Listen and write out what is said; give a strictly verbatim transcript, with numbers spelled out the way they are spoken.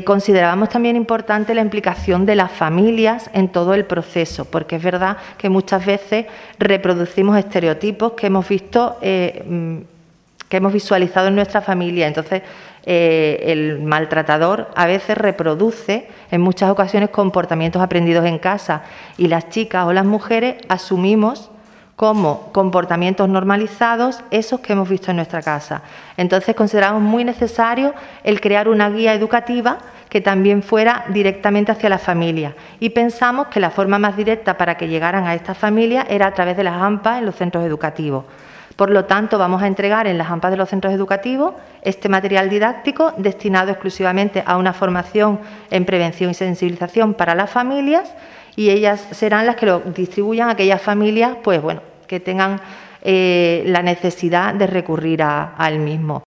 Considerábamos también importante la implicación de las familias en todo el proceso, porque es verdad que muchas veces reproducimos estereotipos que hemos visto, eh, que hemos visualizado en nuestra familia. Entonces, eh, el maltratador a veces reproduce en muchas ocasiones comportamientos aprendidos en casa y las chicas o las mujeres asumimos como comportamientos normalizados esos que hemos visto en nuestra casa. Entonces, consideramos muy necesario el crear una guía educativa que también fuera directamente hacia la familia, y pensamos que la forma más directa para que llegaran a estas familias era a través de las A M P A en los centros educativos. Por lo tanto, vamos a entregar en las A M P A de los centros educativos este material didáctico destinado exclusivamente a una formación en prevención y sensibilización para las familias, y ellas serán las que lo distribuyan a aquellas familias, pues bueno, que tengan eh, la necesidad de recurrir a, al mismo.